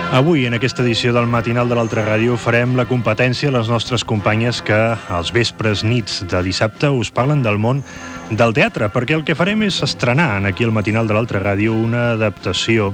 Avui, en aquesta edició del Matinal de l'Altra Ràdio, farem la competència a les nostres companyes que als vespres nits de dissabte us parlen del món del teatre, perquè el que farem és estrenar aquí al Matinal de l'Altra Ràdio una adaptació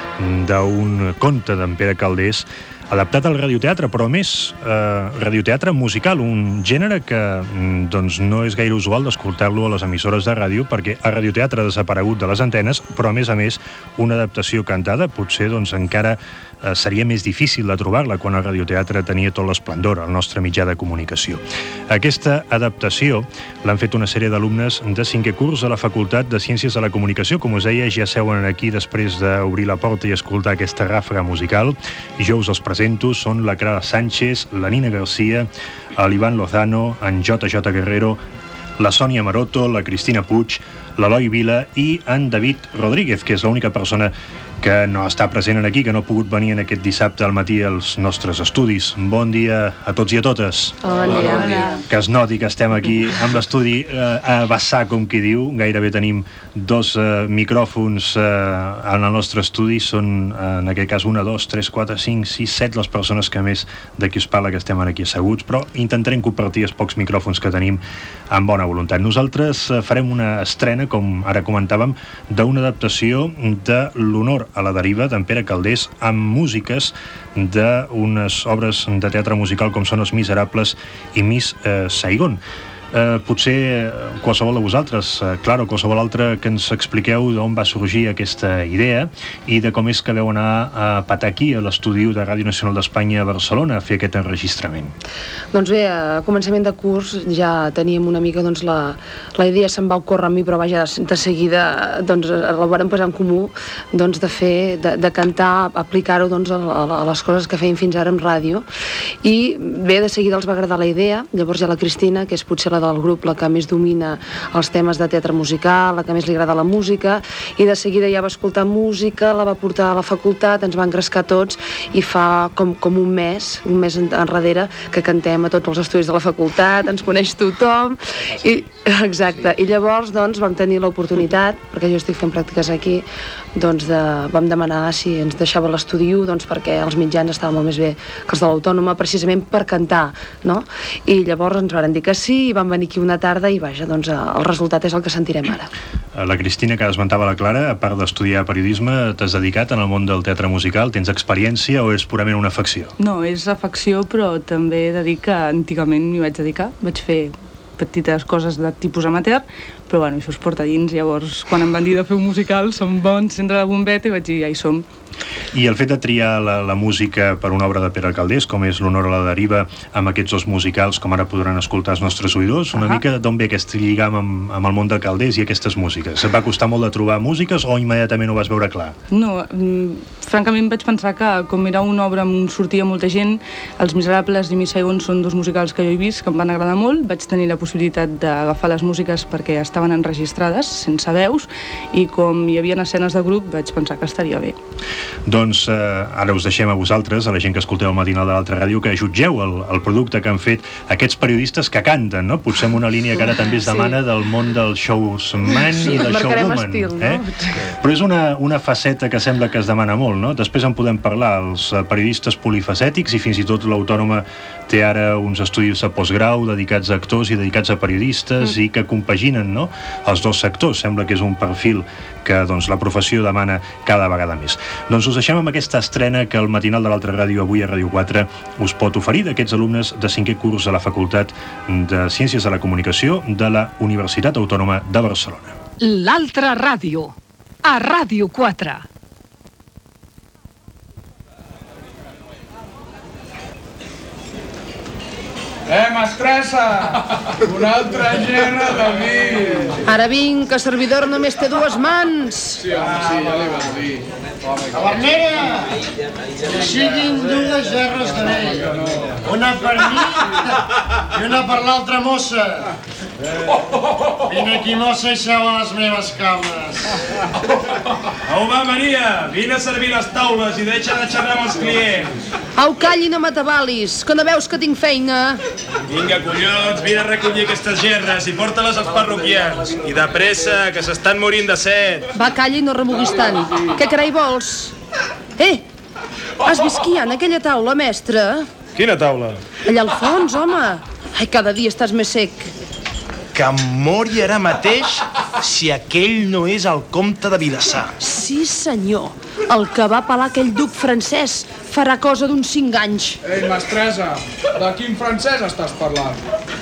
d'un conte d'en Pere Calders adaptat al radioteatre, però a més radioteatre musical, un gènere que doncs, no és gaire usual d'escoltar-lo a les emissores de ràdio, perquè el radioteatre ha desaparegut de les antenes, però a més, una adaptació cantada potser doncs, encara seria més difícil de trobar-la quan el radioteatre tenia tot l'esplendor al nostre mitjà de comunicació. Aquesta adaptació l'han fet una sèrie d'alumnes de 5è curs a la Facultat de Ciències de la Comunicació. Com us deia, ja seuen aquí després d'obrir la porta i escoltar aquesta ràfega musical. Jo us els presento, són la Clara Sánchez, la Nina Garcia, l'Ivan Lozano, en JJ Guerrero, la Sònia Maroto, la Cristina Puig, l'Eloi Vila i en David Rodríguez, que és l'única persona que no està present aquí, que no ha pogut venir en aquest dissabte al matí als nostres estudis. Bon dia a tots i a totes. Bon dia. Que es noti que estem aquí amb l'estudi a vessar, com qui diu. Gairebé tenim dos micròfons en el nostre estudi. Són, en aquest cas, 1, 2, 3, 4, 5, 6, 7 les persones que més d'aquí us parla que estem aquí asseguts, però intentarem compartir els pocs micròfons que tenim amb bona voluntat. Nosaltres farem una estrena, com ara comentàvem, d'una adaptació de l'Honor a la deriva d'en Pere Calders amb músiques d'unes obres de teatre musical com són Els Miserables i Miss Saigon. Potser qualsevol de vosaltres, Clara o qualsevol altre, que ens expliqueu d'on va sorgir aquesta idea i de com és que veu anar a patar aquí a l'estudi de Ràdio Nacional d'Espanya a Barcelona a fer aquest enregistrament. Doncs bé, a començament de curs ja teníem una mica, doncs la idea se'm va ocórrer a mi, però vaja, de seguida doncs la vam posar en comú, doncs de fer, de cantar, aplicar-ho doncs a les coses que fèiem fins ara en ràdio, i bé, de seguida els va agradar la idea. Llavors ja la Cristina, que és potser la del grup, la que més domina els temes de teatre musical, la que més li agrada la música, i de seguida ja va escoltar música, la va portar a la facultat, ens va engrescar tots, i fa com un mes enrere que cantem a tots els estudis de la facultat, ens coneix tothom, i exacte, i llavors doncs vam tenir l'oportunitat, perquè jo estic fent pràctiques aquí, doncs vam demanar si ens deixava l'estudi 1, doncs perquè els mitjans estaven molt més bé que els de l'Autònoma, precisament per cantar, no? I llavors ens van dir que sí, i vam venir aquí una tarda i vaja, doncs el resultat és el que sentirem ara. La Cristina, que esmentava la Clara, a part d'estudiar periodisme, t'has dedicat en el món del teatre musical? Tens experiència o és purament una afecció? No, és afecció, però també he de dir que antigament m'hi vaig dedicar. Vaig fer petites coses de tipus amateur, però bueno, això es porta dins. Llavors, quan em van dir de fer un musical, som bons, centre de bombeta, i vaig dir, ja hi som. I el fet de triar la música per una obra de Pere Calders, com és l'Honor a la deriva, amb aquests dos musicals, com ara podran escoltar els nostres oïdors, una mica d'on ve aquest lligam amb el món de Calders i aquestes músiques? Et va costar molt de trobar músiques o immediatament ho vas veure clar? No, francament vaig pensar que com era una obra on sortia molta gent, Els Miserables i Miss Saigon són dos musicals que jo he vist, que em van agradar molt. Vaig tenir la possibilitat d'agafar les músiques perquè estaven enregistrades, sense veus, i com hi havia escenes de grup, vaig pensar que estaria bé. Doncs ara us deixem a vosaltres, a la gent que escolteu el Matinal de l'Altra Ràdio, que jutgeu el producte que han fet aquests periodistes que canten, no? Potser amb una línia que ara també es demana del món del showman i del showwoman. Estil, no? Però és una faceta que sembla que es demana molt, no? Després en podem parlar, els periodistes polifacètics, i fins i tot l'Autònoma té ara uns estudis de postgrau dedicats a actors i dedicats a periodistes i que compaginen, no?, els dos sectors. Sembla que és un perfil que doncs, la professió demana cada vegada més. Doncs us deixem amb aquesta estrena que el Matinal de l'Altra Ràdio avui a Ràdio 4 us pot oferir d'aquests alumnes de 5è curs a la Facultat de Ciències de la Comunicació de la Universitat Autònoma de Barcelona. L'Altra Ràdio, a Ràdio 4. Mestressa! Una altra gena de vi! Ara vinc, que servidor només té dues mans. Sí, home, sí, ja li vas dir. Tavernera! Que siguin dues gerres de vell. Una per mi i una per l'altra mossa. Vine aquí, mossa, i seu a les meves cames. Au, va, Maria, vine a servir les taules i deixa de xerrar amb els clients. Au, calli, no m'atabalis, que no veus que tinc feina. Vinga, collons, vine a recollir aquestes gerres i porta-les als parroquians. I de pressa, que s'estan morint de set. Va, calli, no remuguis tant. Què carai vols? Has vist qui hi ha en aquella taula, mestre? Quina taula? Allà al fons, home. Ai, cada dia estàs més sec. Que em mori ara mateix si aquell no és el comte de Vilassar. Sí, senyor. El que va pelar aquell duc francès farà cosa d'uns 5 anys. Ei, mestressa, de quin francès estàs parlant?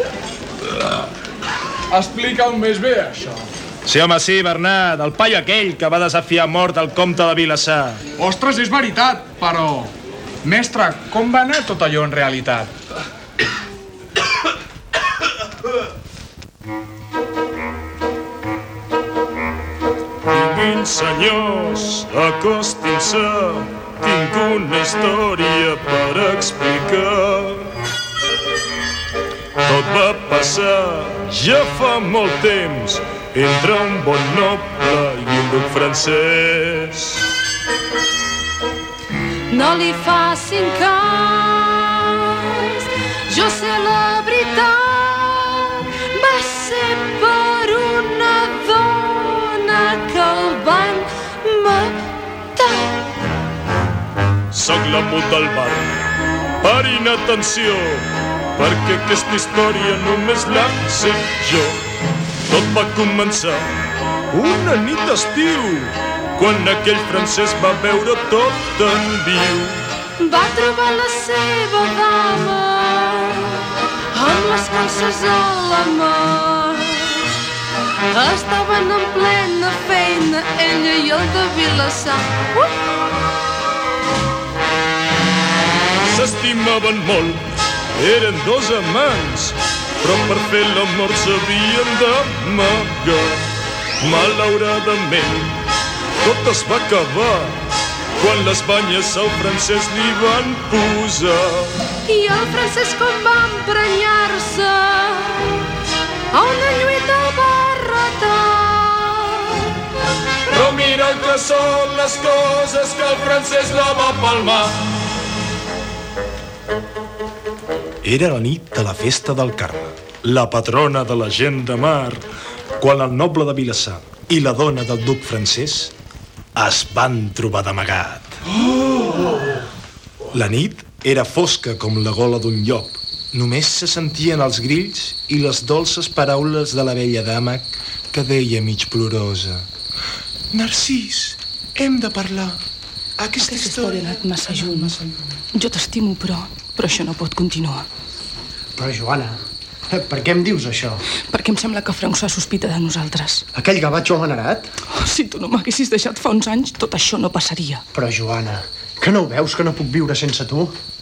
Explica-ho més bé, això. Sí, home, sí, Bernat, el paio aquell que va desafiar a mort el comte de Vilassar. Ostres, és veritat, però... Mestre, com va anar tot allò en realitat? Vinguin, senyors, acostin-se. Tinc una història per explicar. Tot va passar ja fa molt temps entre un bon noble i un duc francès. No li facin cas, jo sé la veritat. Va ser per una dona que el van matar. Soc l'amo del bar, parin atenció, perquè aquesta història només la sé jo. Tot va començar una nit d'estiu, quan aquell francès va veure tot en viu. Va trobar la seva dama amb les calces a la mà. Estaven en plena feina, ella i el de Vilassar. S'estimaven molt, eren dos amants, però per fer l'amor s'havien d'amagar. Malauradament, tot es va acabar quan les banyes al francès li van posar. I el francès, com va emprenyar-se, a una lluita el va retar. Però mira el que són les coses, que el francès la va palmar. Era la nit de la festa del Carme, la patrona de la gent de mar, quan el noble de Vilassar i la dona del duc francès es van trobar d'amagat. La nit era fosca com la gola d'un llop. Només se sentien els grills i les dolces paraules de la vella dama que deia mig plorosa: Narcís, hem de parlar. Aquesta història ha anat massa lluny. Jo t'estimo, però això no pot continuar. Però, Joana, per què em dius això? Perquè em sembla que França sospita de nosaltres. Aquell gavatxo amanerat? Oh, si tu no m'haguessis deixat fa uns anys, tot això no passaria. Però, Joana, que no ho veus que no puc viure sense tu?